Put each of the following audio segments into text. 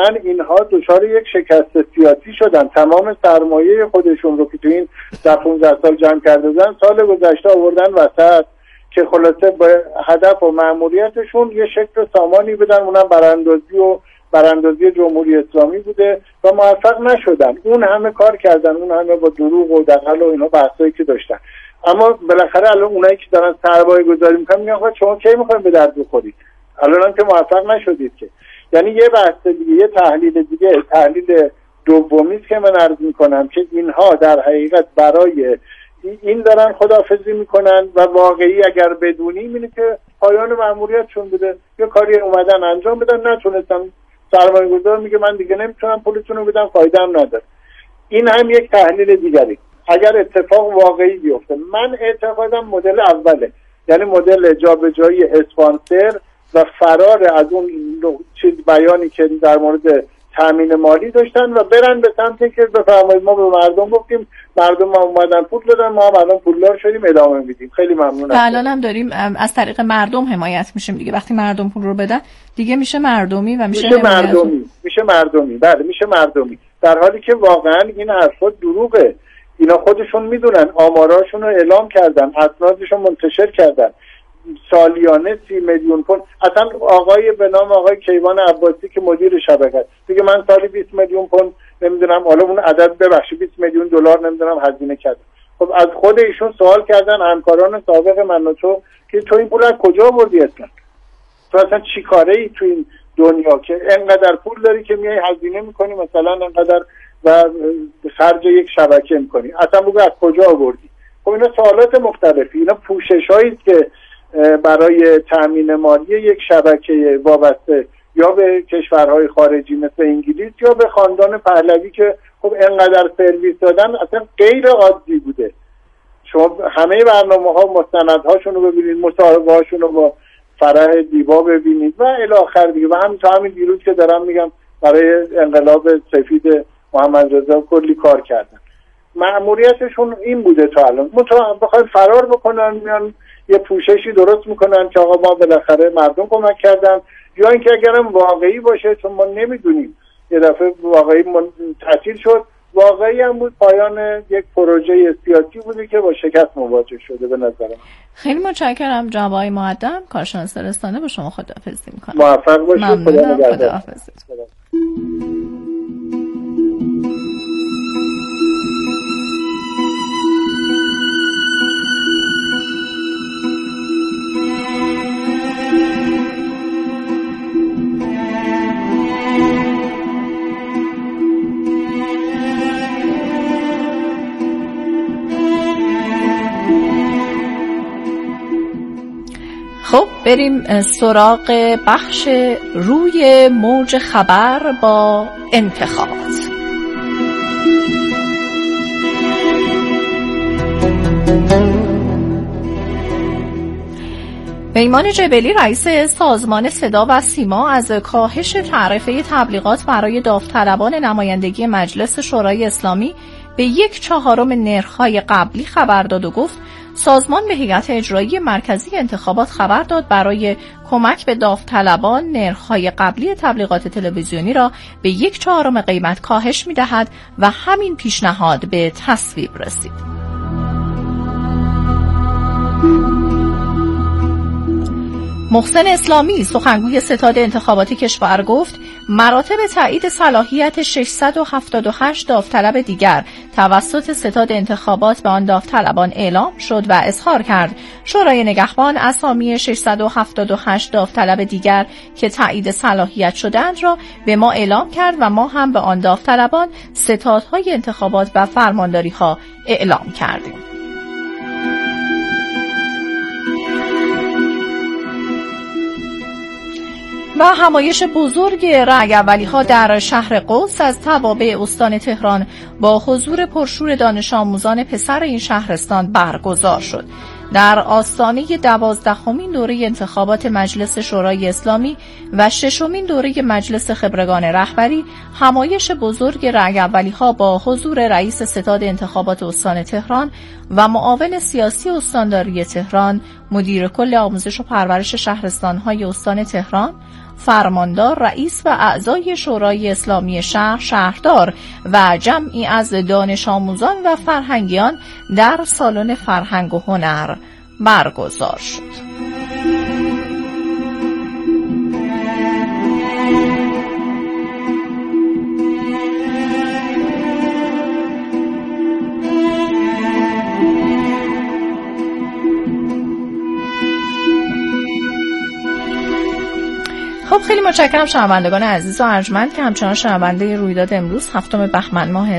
واقعا اینها دچار یک شکست سیاسی شدن. تمام سرمایه خودشون رو که تو این 15 سال جمع کرده بودن سال گذشته آوردن وسط که خلاصه به هدف و مأموریتشون یه شکل سامانی بدن، اونم براندازی جمهوری اسلامی بوده و موفق نشدن. اون همه کار کردن، اون همه با دروغ و دغل و اینا بحثایی که داشتن، اما بالاخره الان اونایی که دارن سرمایه گذاری میکنن میگن آقا شما کی میخواین به درد بخورید؟ الان که موفق نشدید که. یعنی یه بحث دیگه، یه تحلیل دیگه، تحلیل دومی است که من عرض میکنم که اینها در حقیقت برای این دارن خداحافظی میکنن و واقعی اگر بدونیم اینه که پایان مأموریتشون بوده، یه کاری اومدن انجام بدن نتونستن، سرمایه گذار میگه من دیگه نمیتونم پولتون رو بدم، فایده هم نداره. این هم یک تحلیل دیگری. اگر اتفاق واقعی بیفته، من اعتقادم مدل اوله، یعنی مدل جابجایی اسپانسر و فرار از اون چیز بیانی که در مورد تامین مالی داشتن و برن به سمتی که بفرمایید ما به مردم گفتیم، مردم ما اومدن پول دادن، ما هم الان پولدار شدیم ادامه میدیم. خیلی ممنونم. الان هم داریم از طریق مردم حمایت میشیم دیگه. وقتی مردم پول رو بدن دیگه میشه مردمی و میشه مردمی. بله میشه مردمی، در حالی که واقعا این حرفا دروغه. اینا خودشون میدونن، آماراشون رو اعلام کردن، اسنادشون منتشر کردن، سالیانه 30 میلیون پوند. اصلا آقای به نام آقای کیوان عباسی که مدیر شبکه دیگه من سالی 20 میلیون پوند نمیدونم، حالا اون عدد ببخشید 20 میلیون دلار نمیدونم هزینه کرد. خب از خود ایشون سوال کردن همکاران سابق من و تو که تو این پول از کجا آوردی؟ تو اصلا چی کاره ای تو این دنیا که انقدر پول داری که میای هزینه میکنی مثلا انقدر و خرج یک شبکه میکنی، اصلا بگو از کجا آوردی؟ خب اینا سوالات مختلفی، اینا پوششایی است که برای تامین مالی یک شبکه وابسته یا به کشورهای خارجی مثل انگلیس یا به خاندان پهلوی که خب انقدر سرویس دادن اصلا غیر عادی بوده. شما همه برنامه‌ها مستندهاشون رو ببینید، مصاحبه‌هاشون رو با فرح دیبا ببینید و الی آخر دیگه. و همین دیروز که دارم میگم برای انقلاب سفید محمد رضا کلی کار کردن. مأموریتشون این بوده تا الان. بخواید فرار بکنن میان یه پوششی درست میکنن که آقا ما بالاخره مردم کمک کردن، یا اینکه اگرم واقعی باشه چون ما نمیدونیم، یه دفعه واقعی تعطیل شد، واقعی هم بود پایان یک پروژه سیاسی بوده که با شکست مواجه شده. به نظرم خیلی متشکرم جناب آقای مقدم، کارشناس رسانه. با شما خداحافظی میکنم. موفق باشید. ممنونم. خداحافظ. خب بریم سراغ بخش روی موج خبر با انتخابات. پیمان جبلی رئیس سازمان صدا و سیما از کاهش تعرفه تبلیغات برای داوطلبان نمایندگی مجلس شورای اسلامی به 1/4 نرخ‌های قبلی خبر داد و گفت سازمان به هیئت اجرایی مرکزی انتخابات خبر داد برای کمک به داوطلبان نرخ‌های قبلی تبلیغات تلویزیونی را به 1/4 قیمت کاهش می‌دهد و همین پیشنهاد به تصویب رسید. محسن اسلامی سخنگوی ستاد انتخاباتی کشور گفت مراتب تایید صلاحیت 678 داوطلب دیگر توسط ستاد انتخابات به آن داوطلبان اعلام شد و اظهار کرد شورای نگهبان اسامی 678 داوطلب دیگر که تایید صلاحیت شدند را به ما اعلام کرد و ما هم به آن داوطلبان ستادهای انتخابات و فرمانداری‌ها اعلام کردیم. و همایش بزرگ رأی اولی‌ها در شهر قدس از توابع استان تهران با حضور پرشور دانش آموزان پسر این شهرستان برگزار شد. در آستانه 12مین دوره انتخابات مجلس شورای اسلامی و 6مین دوره مجلس خبرگان رهبری، همایش بزرگ رأی اولی‌ها با حضور رئیس ستاد انتخابات استان تهران و معاون سیاسی استانداری تهران، مدیر کل آموزش و پرورش شهرستان‌های استان تهران، فرماندار، رئیس و اعضای شورای اسلامی شهر، شهردار و جمعی از دانش آموزان و فرهنگیان در سالن فرهنگ و هنر برگزار شد. خب خیلی متشکرم شنوندگان عزیز و ارجمند که همچنان شنونده رویداد امروز 7 بهمن ماه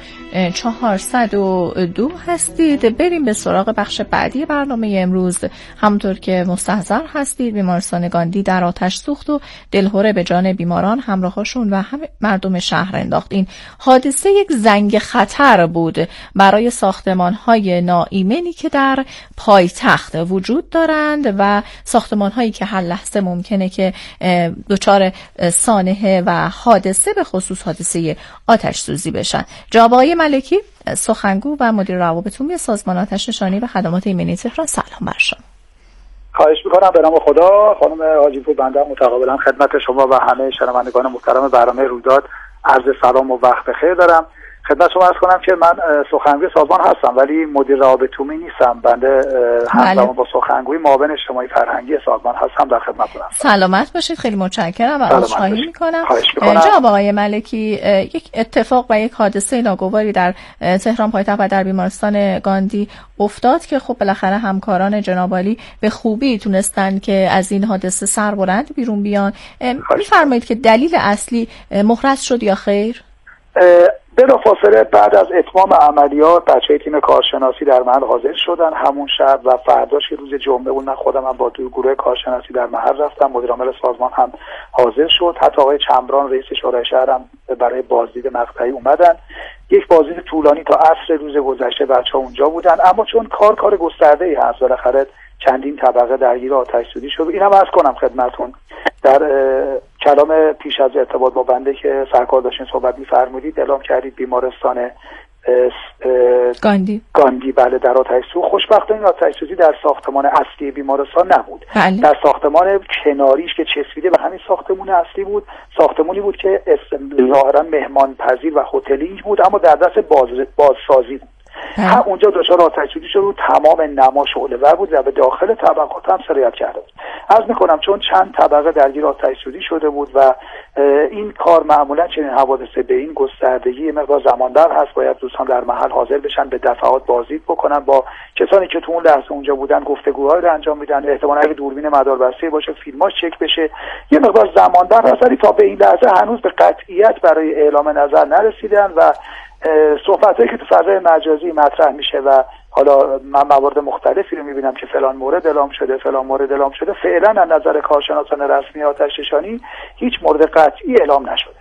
1402 هستید. بریم به سراغ بخش بعدی برنامه امروز. همونطور که مستحضر هستید بیمارستان گاندی در آتش سوخت و دلهره به جان بیماران، همراهاشون و همه مردم شهر انداخت. این حادثه یک زنگ خطر بود برای ساختمان‌های ناایمنی که در پایتخت وجود دارند و ساختمان‌هایی که هر لحظه ممکنه که دچار سانحه و حادثه به خصوص حادثه آتش سوزی بشن. جناب آقای ملکی، سخنگو و مدیر روابط عمومی سازمان آتش نشانی و خدمات ایمنی تهران، سلام بر شما. خواهش میکنم. به نام خدا. خانم حاجی پور، بنده متقابلا خدمت شما و همه شنوندگان محترم برنامه رویداد عرض سلام و وقت بخیر دارم. خدمت شما عرض کنم که من سخنگوی سازمان هستم ولی مدیر روابط عمومی نیستم. بنده همزمان با سخنگوی معاون اجتماعی فرهنگی سازمان هستم. در خدمتتون هستم. سلامت باشید. خیلی متشکرم و عذرخواهی میکنم. جناب آقای ملکی، یک اتفاق و یک حادثه ناگواری در تهران پایتخت و در بیمارستان گاندی افتاد که خب بالاخره همکاران جناب عالی به خوبی تونستن که از این حادثه سربلند بیرون بیان. میفرمایید که دلیل اصلی محرز شد یا خیر؟ بلافاصله بعد از اتمام عملیات بچه‌های تیم کارشناسی در محل حاضر شدن همون شب و فرداش که روز جمعه بود من خودم هم با گروه کارشناسی در محل رفتم. مدیر عامل سازمان هم حاضر شد. حتی آقای چمران رئیس شورای شهر هم برای بازدید مقطعی اومدن. یک بازدید طولانی تا عصر روز گذشته بچه‌ها اونجا بودن، اما چون کار گسترده‌ای هست بالاخره چندین طبقه درگیر آتش سوزی شد. اینم عرض کنم خدمتتون در کلام پیش از ارتباط با بنده که سرکار داشتین صحبت می‌فرمودید اعلام کردید بیمارستان گاندی بله در آتش سوزی. خوشبختانه این آتش سوزی در ساختمان اصلی بیمارستان نبود. بله. در ساختمان کناریش که چسبیده به همین ساختمان اصلی بود، ساختمانی بود که ظاهرا مهمان پذیر و هتلینگ بود اما در دست بازسازی بود. هم اونجا دچار آتش سوزی شد و تمام نما شعله‌ور بود و به داخل طبقات هم سرایت کرده بود. عرض می‌کنم چون چند طبقه درگیر آتش سوزی شده بود و این کار معمولا چنین حوادث به این گستردگی مقدار زمان‌بر هست، باید دوستان در محل حاضر بشن، به دفعات بازدید بکنن، با کسانی که تو اون لحظه اونجا بودن گفتگوهایی رو انجام میدن، احتمالاً اگه دوربین مداربسته باشه فیلماش چک بشه. یه مقدار زمان‌بر هست ولی تا به این لحظه هنوز به قطعیت برای اعلام نظر نرسیدن و صحبتایی که تو فضای مجازی مطرح میشه و حالا من موارد مختلفی رو میبینم که فلان مورد اعلام شده فعلا از نظر کارشناسان رسمی آتش نشانی هیچ مورد قطعی اعلام نشده.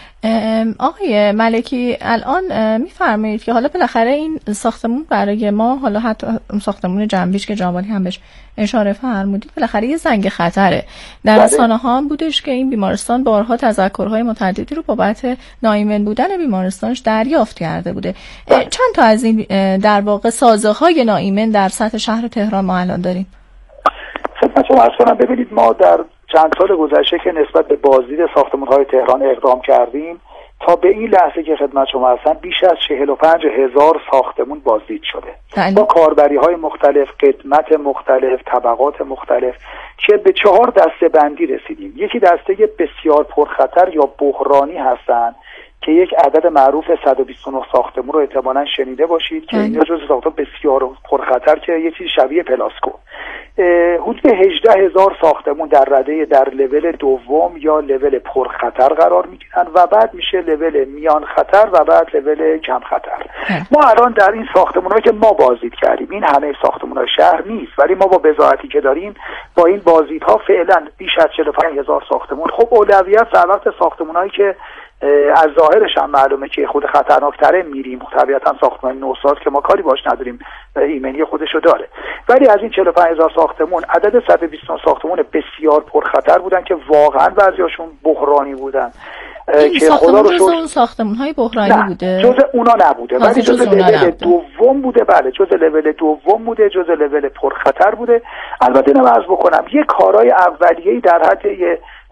آقای ملکی، الان میفرمایید که حالا بالاخره این ساختمون برای ما، حالا حتی ساختمون جنبیش که جناب عالی هم بهش اشاره فرمودید، بالاخره یه زنگ خطره. در رسانه‌ها هم بودش که این بیمارستان بارها تذکرهای متعددی رو بابت ناایمن بودن بیمارستانش دریافت کرده بوده. چند تا از این در واقع سازه‌های ناایمن در سطح شهر تهران ما الان داریم؟ خدمتتون عرض کنم ببینید ما در چند سال گذشته که نسبت به بازدید ساختمان‌های تهران اقدام کردیم تا به این لحظه که خدمت شما هستم بیش از 45,000 ساختمون بازدید شده با کاربری‌های مختلف، قدمت مختلف، طبقات مختلف که به 4 دسته بندی رسیدیم. یکی دسته بسیار پرخطر یا بحرانی هستند که یک عدد معروف 129 ساختمون رو احتمالاً شنیده باشید که اینا جزو ساختمون بسیار پرخطر که یه چیز شبیه پلاسکو. حدود 18,000 ساختمون در رده در لول دوم یا لول پرخطر قرار میگیرن و بعد میشه لول میان خطر و بعد لول کم خطر. ما الان در این ساختمونایی که ما بازدید کردیم، این همه ساختمونای شهر نیست ولی ما با بضاعتی که داریم با این بازدیدها فعلا بیش از 45,000 ساختمون. خب اولویت در وقت ساختمونایی که از ظاهرش هم معلومه که خود خطرناکتره میریم، طبیعتا ساختمان نوساز که ما کاری باش نداریم ایمنی خودشو داره، ولی از این 45,000 ساختمون عدد 129 ساختمون بسیار پرخطر بودن که واقعا بعضیاشون بحرانی بودن که خدا رو شکر ساختمان‌های بحرانی بوده، جزء اونا نبوده ولی جزء لول دوم بوده. بله جزء لول دوم بوده، جزء لول پرخطر بوده. البته اینو عرض بکنم یه کارهای اولیه‌ای در حد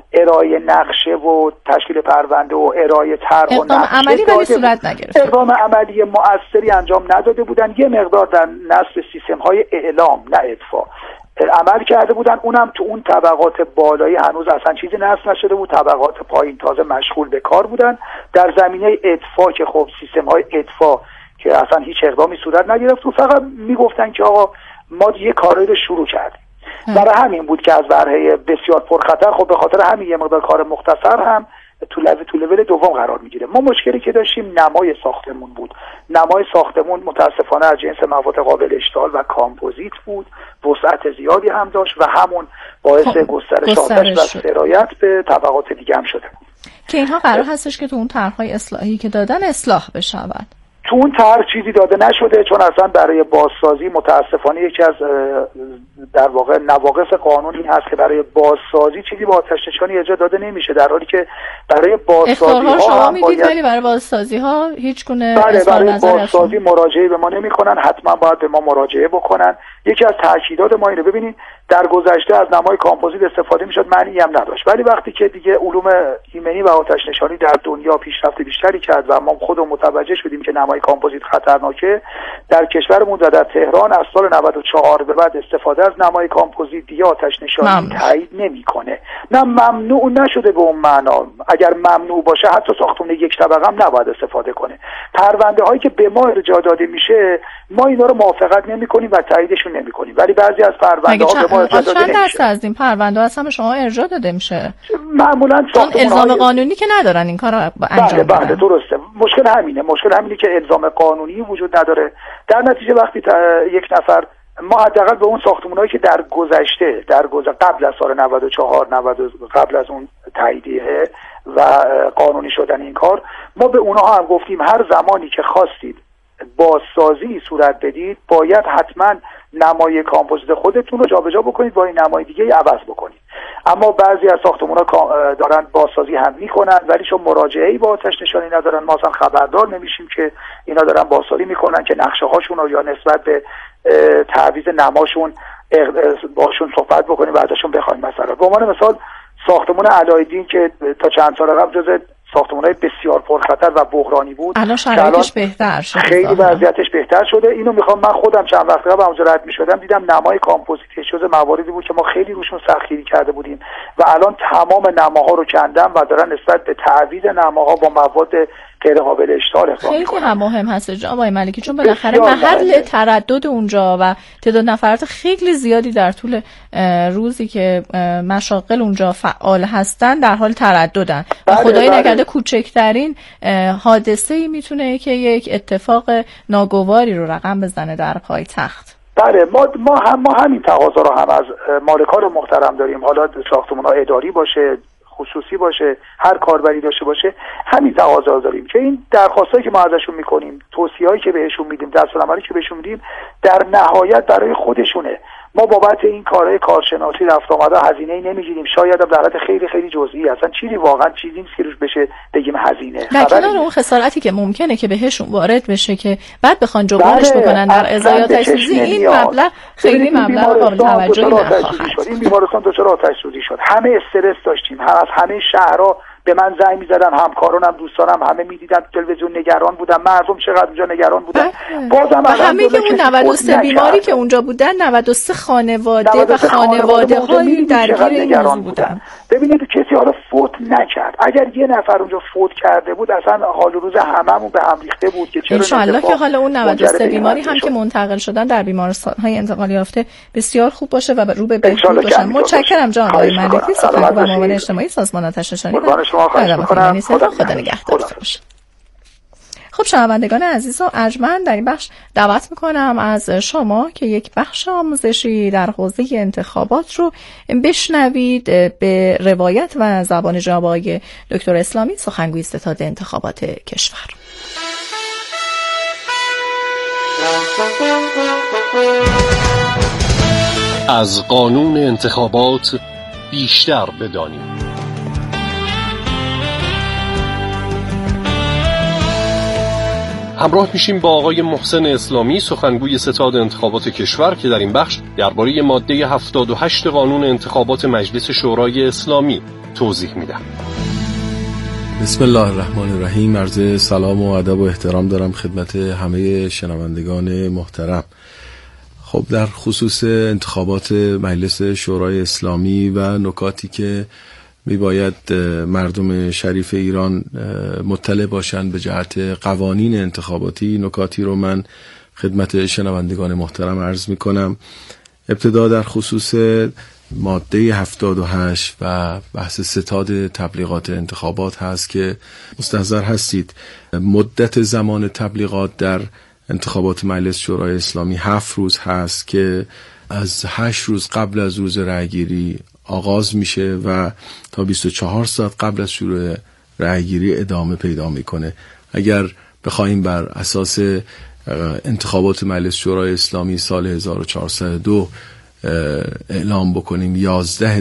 ارائه نقشه و تشکیل پرونده و ارائه طرح و اقدام عملی ولی صورت نگرفت. اقدام عملی مؤثری انجام نداده بودن. یه مقدار در نصب سیستم‌های اعلام نه ادفاع عمل کرده بودن، اونم تو اون طبقات بالایی هنوز اصلا چیزی نصب نشده بود، طبقات پایین تازه مشغول به کار بودن. در زمینه ادفاع که خب سیستم‌های ادفاع که اصلا هیچ اقدامی صورت نگرفت و فقط میگفتن که آقا ما یه کاری رو شروع کردیم. برای همین بود که از برهه بسیار پرخطر، خب به خاطر همین یه مقدار کار مختصر هم تو لول دوم قرار میگیره. ما مشکلی که داشتیم نمای ساختمون بود. نمای ساختمون متاسفانه از جنس مواد قابل اشتعال و کامپوزیت بود، وسعت زیادی هم داشت و همون باعث گسترش آتش و سرایت به طبقات دیگه هم شده بود که اینها قرار هستش که تو اون طرح‌های اصلاحی که دادن اصلاح بشود. تو اون طرح چیزی داده نشده، چون اصلا برای بازسازی متاسفانه یکی از در واقع نواقص قانونی هست که برای بازسازی چیزی با آتش نشانی اجرا داده نمیشه، در حالی که برای بازسازی ها شما میدید ولی برای بازسازی ها هیچ گونه برای بازسازی مراجعه به ما نمیکنن، حتما باید به ما مراجعه بکنن. یکی از تاکیدات ما اینه، ببینید در گذشته از نمای کامپوزیت استفاده میشد، معنی هم نداشت، ولی وقتی که دیگه علوم ایمنی و آتش نشانی در دنیا پیشرفت بیشتری کرد و ما خودمون متوجه شدیم که نمای کامپوزیت خطرناکه، در کشورمون و در تهران از سال 94 به بعد استفاده از نمای کامپوزیت دیگه آتش نشانی تایید نمیکنه. نه ممنوع نشده به اون معنا، اگر ممنوع باشه حتی ساختمان یک طبقه هم نباید استفاده کنه. پرونده هایی که به ما ارجاع داده میشه ما اینا رو موافقت نمیکنیم و تاییدشون نمیکنیم، ولی بعضی از پرونده ها به ما ارجاع داده نمیشه. چند درصد از این پرونده اصلا به شما ارجاع داده میشه؟ معمولا الزام قانونی که ندارن این کارو انجام بدن. بله درسته. مشکل همینه که الزام قانونی وجود نداره. در نتیجه وقتی یک نفر، ما حداقل به اون ساختمان‌هایی که در گذشته قبل از سال 94 قبل از اون تاییدیه و قانونی شدن این کار، ما به اونها هم گفتیم هر زمانی که خواستید بازسازی صورت بدید باید حتما نمای کامپوزیت خودتون رو جابجا بکنید با این نمای دیگه عوض بکنید. اما بعضی از ساختمان‌ها دارن بازسازی هم میکنن ولی چون مراجعه‌ای با آتش نشانی ندارن، ما اصلا خبردار نمیشیم که اینا دارن بازسازی میکنن که نقشه هاشون رو یا نسبت به تعویض نماشون باشون صحبت بکنیم و ازشون بخوایم. مثلا به عنوان مثال ساختمان علایالدین که تا چند سال قبل جز ساختمان‌های بسیار پرخطر و بحرانی بود، الان شرایطش بهتر شده، خیلی وضعیتش بهتر شده. اینو میخوام، من خودم چند وقت قبل اونجا رد میشدم دیدم نمای کامپوزیت جز مواردی بود که ما خیلی روشون سختگیری کرده بودیم و الان تمام نماها رو کندم و دارن نسبت به تعویض نماها با مواد غیر قابل اشتعال اقدام میکنن. خیلی هم مهم هست جناب آقای ملکی، چون بالاخره محل تردد اونجا و تعداد نفرات خیلی زیادی در طول روزی که مشاغل اونجا فعال هستن در حال ترددن و خدای نکرده کوچکترین حادثه‌ای میتونه که یک اتفاق ناگواری رو رقم بزنه در پایتخت. بله، ما همین تقاضا رو هم از مالکان محترم داریم، حالا ساختمان‌ها اداری باشه خصوصی باشه، هر کاربری داشته باشه، همین تقاضا داریم که این درخواستایی که ما ازشون میکنیم، توصیه‌هایی که بهشون میدیم، دستورالعملی که بهشون میدیم در نهایت برای خودشونه. ما بابت این کارهای کارشناسی رفت آمده هزینه‌ای نمیگیریم، شاید در حالت خیلی خیلی جزئی، اصلا چیزی واقعا چیزی نیست که روش بشه بگیم هزینه. در کنار اون خسارتی که ممکنه که بهشون وارد بشه که بعد بخوان جبرانش بکنن در ازای آتش سوزی، این مبلغ خیلی مبلغ قابل توجهی نخواهد. این بیمارستان دچار آتش سوزی شد، همه استرس داشتیم، از همه شهرها به من زنگ می‌زدن، همکارانم دوستانم همه می‌دیدن تلویزیون، نگران بودن مردم چقدر اونجا نگران بودن. بازم همه که اون 93 بیماری که اونجا بودن 93 خانواده و خانواده‌های درگیر این موضوع بودن. ببینید کسی حالا فوت نکرد، اگر یه نفر اونجا فوت کرده بود اصلا حال و روز هممون به هم ریخته بود که چرا ان شاءالله که حالا اون 93 بیماری هم که منتقل شدن در بیمارستان‌های انتقال یافته بسیار خوب باشه و رو به بهبود باشن. متشکرم جناب آقای ملکی، سخنگوی و معاون اجتماعی سازمان آتش نشانی. خدا نگهدارتون باشه. خب شنوندگان عزیز و ارجمند، در این بخش دعوت میکنم از شما که یک بخش آموزشی در حوزه انتخابات رو بشنوید به روایت و زبان جناب آقای دکتر اسلامی، سخنگوی ستاد انتخابات کشور. از قانون انتخابات بیشتر بدانیم. همراه میشیم با آقای محسن اسلامی، سخنگوی ستاد انتخابات کشور، که در این بخش درباره ماده 78 قانون انتخابات مجلس شورای اسلامی توضیح میدم. بسم الله الرحمن الرحیم. عرض سلام و ادب و احترام دارم خدمت همه شنوندگان محترم. خب در خصوص انتخابات مجلس شورای اسلامی و نکاتی که میباید مردم شریف ایران مطلع باشند به جهت قوانین انتخاباتی، نکاتی رو من خدمت شنوندگان محترم عرض میکنم. ابتدا در خصوص ماده 78 و بحث ستاد تبلیغات انتخابات هست که مستحضر هستید مدت زمان تبلیغات در انتخابات مجلس شورای اسلامی 7 روز هست که از 8 روز قبل از روز رأیگیری آغاز میشه و تا 24 ساعت قبل از شروع رأیگیری ادامه پیدا میکنه. اگر بخوایم بر اساس انتخابات مجلس شورای اسلامی سال 1402 اعلام بکنیم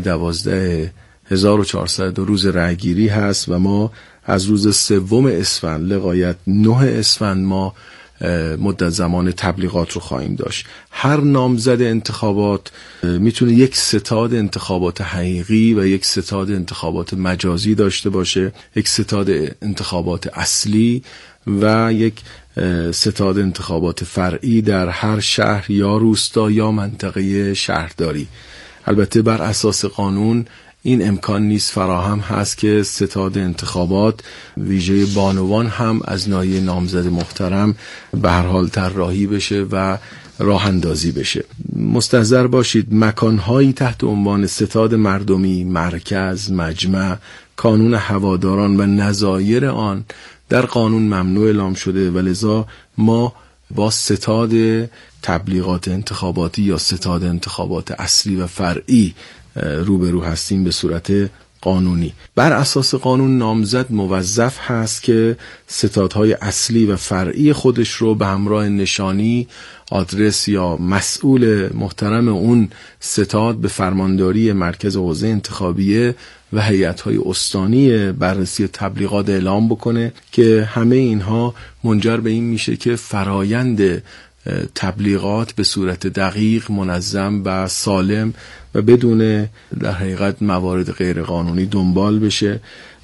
11/12/1402 روز رأیگیری هست و ما از روز 3 اسفند لغایت 9 اسفند ما مدت زمان تبلیغات رو خواهیم داشت. هر نامزد انتخابات میتونه یک ستاد انتخابات حقیقی و یک ستاد انتخابات مجازی داشته باشه، یک ستاد انتخابات اصلی و یک ستاد انتخابات فرعی در هر شهر یا روستا یا منطقه شهرداری. البته بر اساس قانون این امکان نیست، فراهم هست که ستاد انتخابات ویژه بانوان هم از ناحیه نامزد محترم به هر حال طراحی بشه و راه اندازی بشه. مستحضر باشید مکانهایی تحت عنوان ستاد مردمی، مرکز، مجمع، کانون هواداران و نظایر آن در قانون ممنوع اعلام شده و لذا ما با ستاد تبلیغات انتخاباتی یا ستاد انتخابات اصلی و فرعی روبرو هستیم به صورت قانونی. بر اساس قانون نامزد موظف هست که ستادهای اصلی و فرعی خودش رو به همراه نشانی، آدرس یا مسئول محترم اون ستاد به فرمانداری مرکز حوزه انتخابیه و هیئت‌های استانی بررسی تبلیغات اعلام بکنه که همه اینها منجر به این میشه که فرایند تبلیغات به صورت دقیق، منظم و سالم و بدون در حقیقت موارد غیر قانونی دنبال بشه.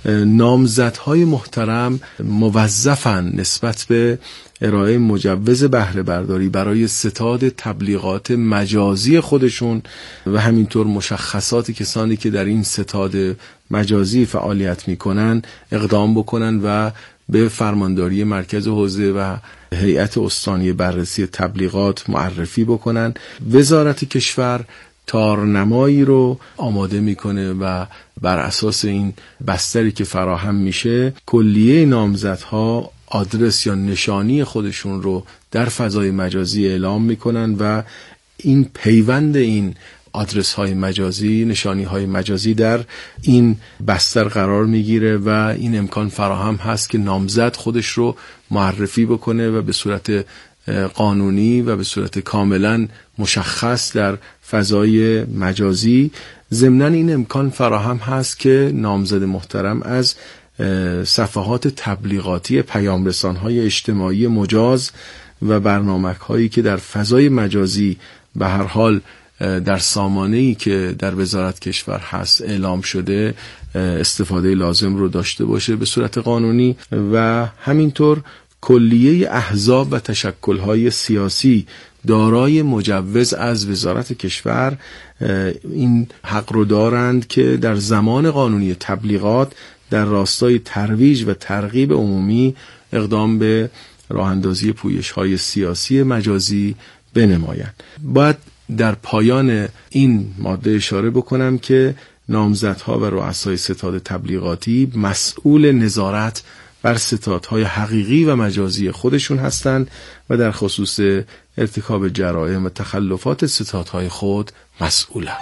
نامزدهای محترم موظفن نسبت به ارائه مجوز بهره برداری برای ستاد تبلیغات مجازی خودشون و همینطور مشخصات کسانی که در این ستاد مجازی فعالیت میکنن اقدام بکنن و به فرمانداری مرکز حوزه و هیئت استانی بررسی تبلیغات معرفی بکنن. وزارت کشور تارنمایی رو آماده میکنه و بر اساس این بستری که فراهم میشه کلیه نامزدها آدرس یا نشانی خودشون رو در فضای مجازی اعلام میکنن و این پیوند این آدرس های مجازی، نشانی های مجازی در این بستر قرار میگیره و این امکان فراهم هست که نامزد خودش رو معرفی بکنه و به صورت قانونی و به صورت کاملا مشخص در فضای مجازی. ضمناً این امکان فراهم هست که نامزد محترم از صفحات تبلیغاتی پیامرسان‌های اجتماعی مجاز و برنامه‌هایی که در فضای مجازی به هر حال در سامانه‌ای که در وزارت کشور هست اعلام شده استفاده لازم رو داشته باشه به صورت قانونی و همینطور کلیه احزاب و تشکل‌های سیاسی دارای مجوز از وزارت کشور این حق رو دارند که در زمان قانونی تبلیغات در راستای ترویج و ترغیب عمومی اقدام به راه اندازی پویش‌های سیاسی مجازی بنمایند. باید در پایان این ماده اشاره بکنم که نامزدها و رؤسای ستاد تبلیغاتی مسئول نظارت بر ستادهای حقیقی و مجازی خودشون هستند و در خصوص ارتکاب جرائم و تخلفات ستادهای خود مسئولند.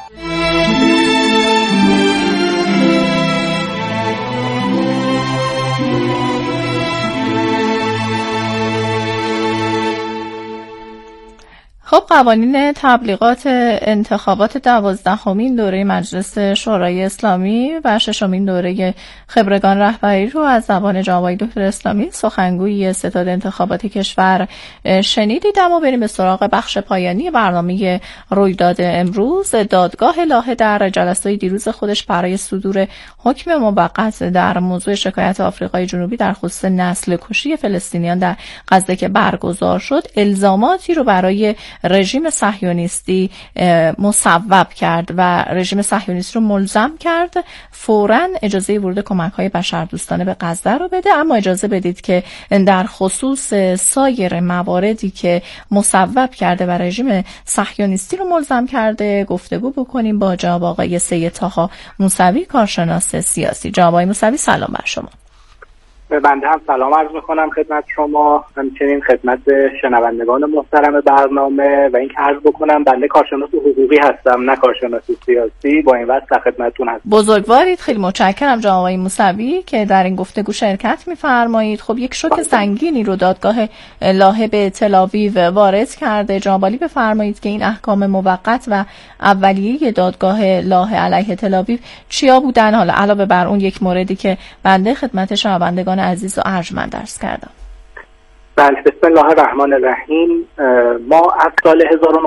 خب قوانین تبلیغات انتخابات 12مین دوره مجلس شورای اسلامی و 6مین دوره خبرگان رهبری رو از زبان جناب آقای دکتر اسلامی سخنگوی ستاد انتخابات کشور شنیدید. اما بریم به سراغ بخش پایانی برنامه رویداد امروز. دادگاه لاهه در جلسه دیروز خودش برای صدور حکم موقت در موضوع شکایت آفریقای جنوبی در خصوص نسل کشی فلسطینیان در غزه که برگزار شد، الزاماتی رو برای رژیم صهیونیستی مصوب کرد و رژیم صهیونیستی رو ملزم کرد فوراً اجازه ورود کمک‌های بشردوستانه به غزه رو بده. اما اجازه بدید که در خصوص سایر مواردی که مصوب کرده و رژیم صهیونیستی رو ملزم کرده گفتگو بکنیم با جناب آقای سید طاها موسوی، کارشناس سیاسی. جناب آقای موسوی سلام بر شما. بنده هم سلام عرض میکنم خدمت شما، همچنین خدمت شنوندگان محترم برنامه و اینکه عرض بکنم بنده کارشناس حقوقی هستم نه کارشناس سیاسی. با این واسه در خدمتتون هستم. بزرگوارید، خیلی متشکرم جناب آقای موسوی که در این گفتگو شرکت میفرمایید. خب یک شوک سنگینی رو دادگاه لاهه به تل‌آویو وارد کرده. جناب عالی بفرمایید که این احکام موقت و اولیه دادگاه لاهه علیه تل‌آویو چیا بودن؟ حالا علاوه بر اون یک موردی که بنده خدمت شنوندگان عزیز و ارجمند عرض کردم. بله، بسم الله الرحمن الرحیم. ما از سال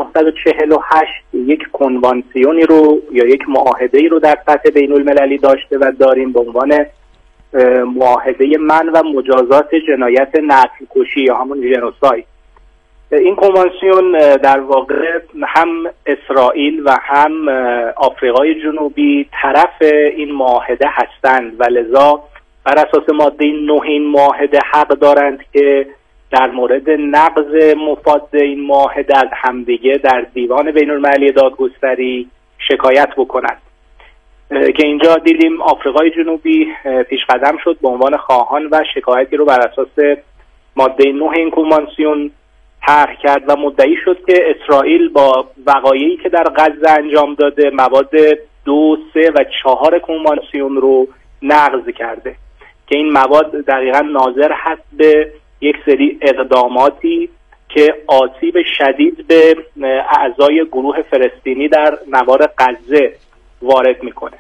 1948 یک کنوانسیونی رو یا یک معاهده‌ای رو در سطح بین المللی داشته و داریم به عنوان معاهده منع و مجازات جنایت نسل کشی یا همون ژنوساید. این کنوانسیون در واقع هم اسرائیل و هم آفریقای جنوبی طرف این معاهده هستند و لذا بر اساس ماده 9 این معاهده حق دارند که در مورد نقض مفاد این معاهده از همدیگه در دیوان بین‌المللی دادگستری شکایت بکنند. که اینجا دیدیم آفریقای جنوبی پیش قدم شد به عنوان خواهان و شکایتی رو بر اساس ماده 9 این کنوانسیون طرح کرد و مدعی شد که اسرائیل با وقایعی که در غزه انجام داده مواد 2, 3 و 4 کنوانسیون رو نقض کرده که این مواد دقیقاً ناظر هست به یک سری اقداماتی که آسیب شدید به اعضای گروه فلسطینی در نوار غزه وارد میکنه.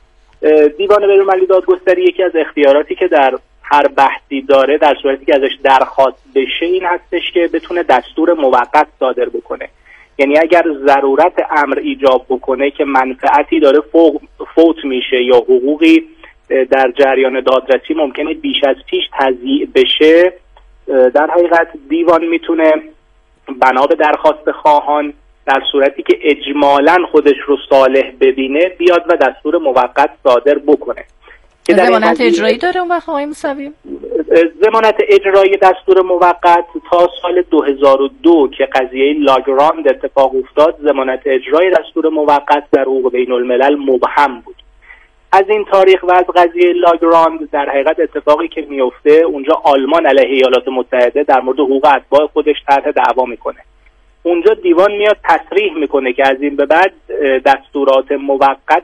دیوان بین‌المللی دادگستری یکی از اختیاراتی که در هر بحثی داره در صورتی که ازش درخواست بشه این هستش که بتونه دستور موقت صادر بکنه. یعنی اگر ضرورت امر ایجاب بکنه که منفعتی داره فوت میشه یا حقوقی در جریان دادرسی ممکنه بیش از پیش تضییع بشه، در حقیقت دیوان میتونه بنا به درخواست خواهان در صورتی که اجمالاً خودش رو صالح ببینه بیاد و دستور موقت صادر بکنه. ضمانت اجرایی داره اون وقت آقای موسوی؟ ضمانت اجرایی دستور موقت تا سال 2002 که قضیه لاگراند اتفاق افتاد ضمانت اجرای دستور موقت در حقوق بین الملل مبهم بود. از این تاریخ و از قضیه لاگراند در حقیقت اتفاقی که میفته اونجا آلمان علیه ایالات متحده در مورد حقوق اتباع خودش طرح دعوا میکنه. اونجا دیوان میاد تصریح میکنه که از این به بعد دستورات موقت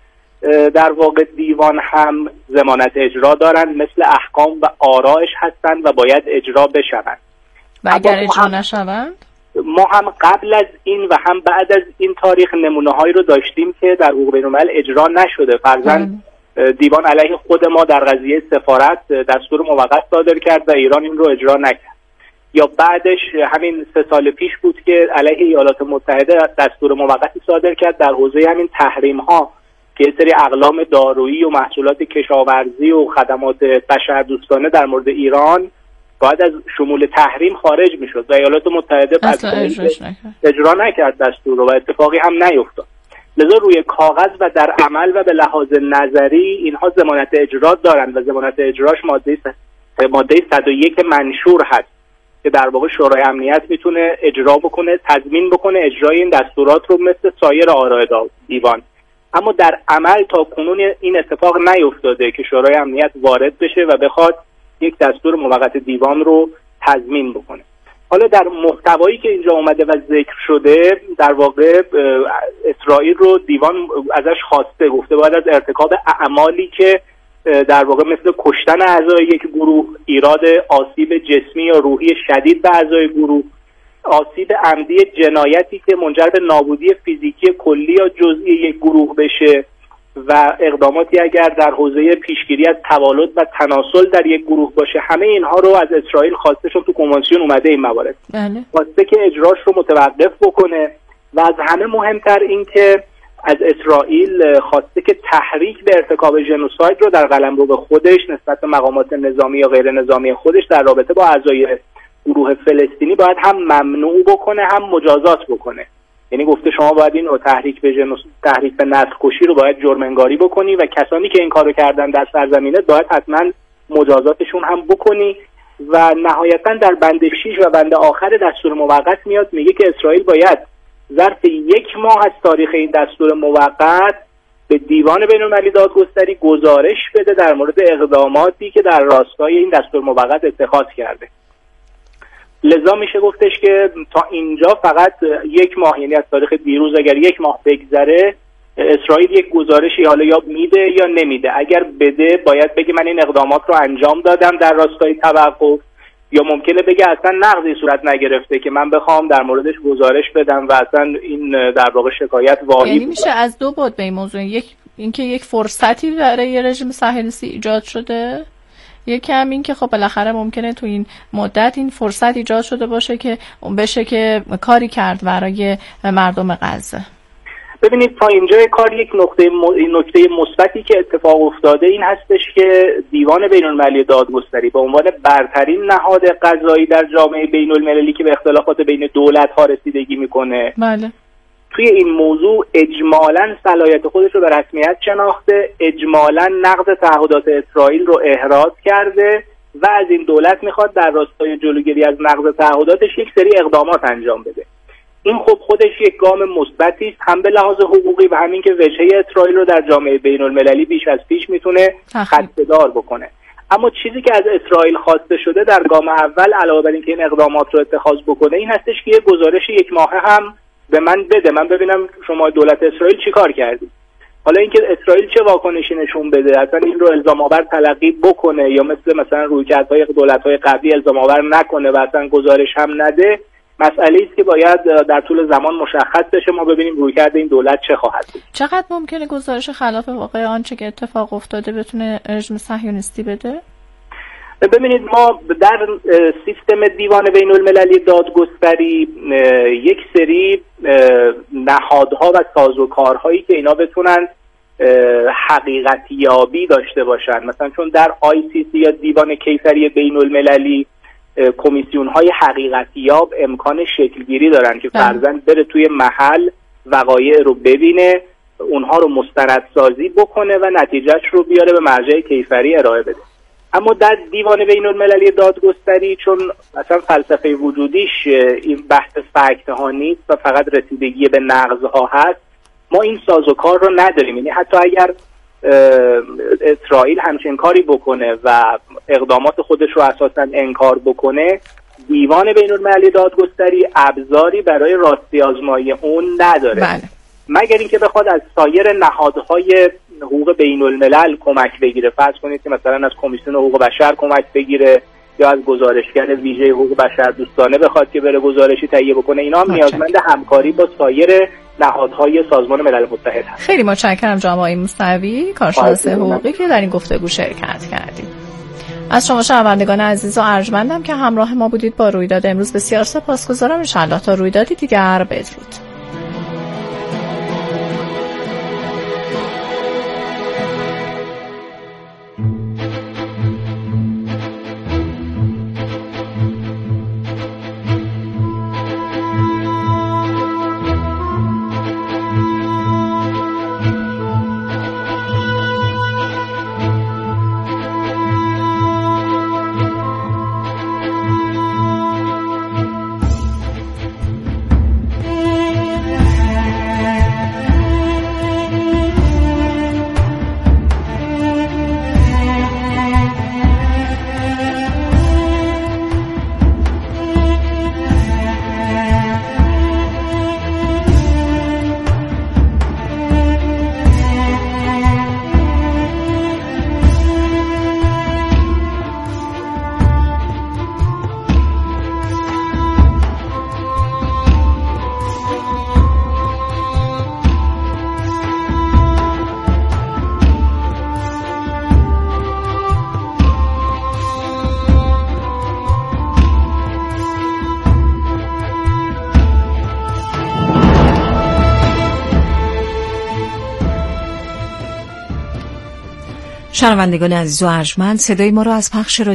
در واقع دیوان هم ضمانت اجرا دارن، مثل احکام و آرایش هستند و باید اجرا بشوند. و اگر اجرا نشوند؟ ما هم قبل از این و هم بعد از این تاریخ نمونه هایی رو داشتیم که در حقوق بین‌الملل اجرا نشده. فرضاً دیوان علیه خود ما در قضیه سفارت دستور موقت صادر کرد و ایران این رو اجرا نکرد. یا بعدش همین 3 سال پیش بود که علیه ایالات متحده دستور موقتی صادر کرد در حوزه همین تحریم ها که یه سری اقلام دارویی و محصولات کشاورزی و خدمات بشردوستانه در مورد ایران باید از شمول تحریم خارج میشد و ایالات متحده اجرا نکرد دستور رو و اتفاقی هم نیفتاد. لذا روی کاغذ و در عمل و به لحاظ نظری اینها ضمانت اجرا دارند و ضمانت اجراش ماده 101 منشور هست که در واقع شورای امنیت میتونه اجرا بکنه، تضمین بکنه اجرای این دستورات رو مثل سایر آرای دیوان. اما در عمل تا کنون این اتفاق نیفتاده که شورای امنیت وارد بشه و بخواد یک دستور موقت دیوان رو تضمین بکنه. حالا در محتوایی که اینجا اومده و ذکر شده در واقع اسرائیل رو دیوان ازش خواسته، گفته باید از ارتکاب اعمالی که در واقع مثل کشتن اعضای یک گروه، ایراد آسیب جسمی یا روحی شدید به اعضای گروه، آسیب عمدی جنایتی که منجر به نابودی فیزیکی کلی یا جزئی یک گروه بشه و اقداماتی اگر در حوزه پیشگیری از توالد و تناسل در یک گروه باشه، همه اینها رو از اسرائیل خواسته، چون تو کنوانسیون اومده این موارد. بله. خواسته که اجراش رو متوقف بکنه و از همه مهمتر این که از اسرائیل خواسته که تحریک به ارتکاب ژنوساید رو در قلمرو به خودش نسبت به مقامات نظامی یا غیر نظامی خودش در رابطه با اعضای گروه فلسطینی باید هم ممنوع بکنه هم مجازات بکنه. یعنی گفته شما باید این تحریک به نسل کشی رو باید جرم انگاری بکنی و کسانی که این کارو کردن در سرزمینت باید حتما مجازاتشون هم بکنی. و نهایتا در بند 6 و بند آخر دستور موقت میاد میگه که اسرائیل باید ظرف 1 ماه از تاریخ این دستور موقت به دیوان بین‌المللی دادگستری گزارش بده در مورد اقداماتی که در راستای این دستور موقت اتخاذ کرده. لذا میشه گفتش که تا اینجا فقط 1 ماه، یعنی از تاریخ دیروز اگر 1 ماه بگذره اسرائیل یک گزارشی حالا یا میده یا نمیده. اگر بده باید بگه من این اقدامات رو انجام دادم در راستای توقف، یا ممکنه بگه اصلا نقضی صورت نگرفته که من بخوام در موردش گزارش بدم و اصلا این در واقع شکایت واهی. یعنی میشه از دو بعد به این موضوع، اینکه یک فرصتی برای رژیم صهیونیستی ایجاد شده، یکی هم این که خب بالاخره ممکنه تو این مدت این فرصت ایجاد شده باشه که بشه که کاری کرد برای مردم غزه. ببینید تا اینجا کار یک نکته مثبتی که اتفاق افتاده این هستش که دیوان بین‌المللی دادگستری به عنوان برترین نهاد قضایی در جامعه بین‌المللی که به اختلافات بین دولت‌ها رسیدگی میکنه، بله، توی این موضوع اجمالاً صلاحیت خودش رو به رسمیت شناخته، اجمالاً نقض تعهدات اسرائیل رو احراز کرده و از این دولت میخواد در راستای جلوگیری از نقض تعهداتش یک سری اقدامات انجام بده. این خب خودش یک گام مثبتی است، هم به لحاظ حقوقی و همین که وجهه اسرائیل رو در جامعه بین‌المللی بیش از پیش میتونه خدشه‌دار بکنه. اما چیزی که از اسرائیل خواسته شده در گام اول علاوه بر اینکه این اقدامات رو اتخاذ بکنه این هستش که یه گزارش 1 ماهه هم به من بده، من ببینم شما دولت اسرائیل چی کار کردید. حالا اینکه اسرائیل چه واکنشی نشون بده، اصلا این رو الزام آور تلقی بکنه یا مثلا رویکردهای دولت‌های قبلی الزام آور نکنه و اصلا گزارش هم نده، مسئله است که باید در طول زمان مشخص بشه، ما ببینیم رویکرد این دولت چه خواهد بود. چقدر ممکنه گزارش خلاف واقع آنچه که اتفاق افتاده بتونه رژیم صهیونیستی بده؟ ببینید ما در سیستم دیوان بین‌المللی دادگستری یک سری نهادها و سازوکارهایی که اینا بتونن حقیقتیابی داشته باشن، مثلا چون در ICC یا دیوان کیفری بین‌المللی کمیسیون های حقیقتیاب امکان شکلگیری دارن که فرضاً بره توی محل وقایع رو ببینه، اونها رو مستندسازی بکنه و نتیجهش رو بیاره به مرجع کیفری ارائه بده. اما در دیوان بین‌المللی دادگستری چون اصلا فلسفه وجودیش این بحث فکت ها نیست و فقط رسیدگی به نقض ها هست، ما این سازوکار رو نداریم. یعنی حتی اگر اسرائیل همچین کاری بکنه و اقدامات خودش رو اساساً انکار بکنه، دیوان بین‌المللی دادگستری ابزاری برای راستی آزمایی اون نداره. بله. مگر اینکه بخواد از سایر نهادهای حقوق بین‌الملل کمک بگیره. فرض کنید که مثلا از کمیسیون حقوق بشر کمک بگیره یا از گزارشگر ویژه حقوق بشر دوستانه بخواد که بره گزارشی تهیه بکنه. اینا هم نیازمند همکاری با سایر نهادهای سازمان ملل متحد هست. خیلی متشکرم جناب آقای موسوی، کارشناس حقوقی که در این گفتگو شرکت کردید. از شما شنوندگان عزیز و ارجمندم که همراه ما بودید با رویداد امروز بسیار سپاسگزارم. ان شاءالله تا رویدادی دیگر بدرود. شنوندگان عزیز و ارجمند، صدای ما را از پخش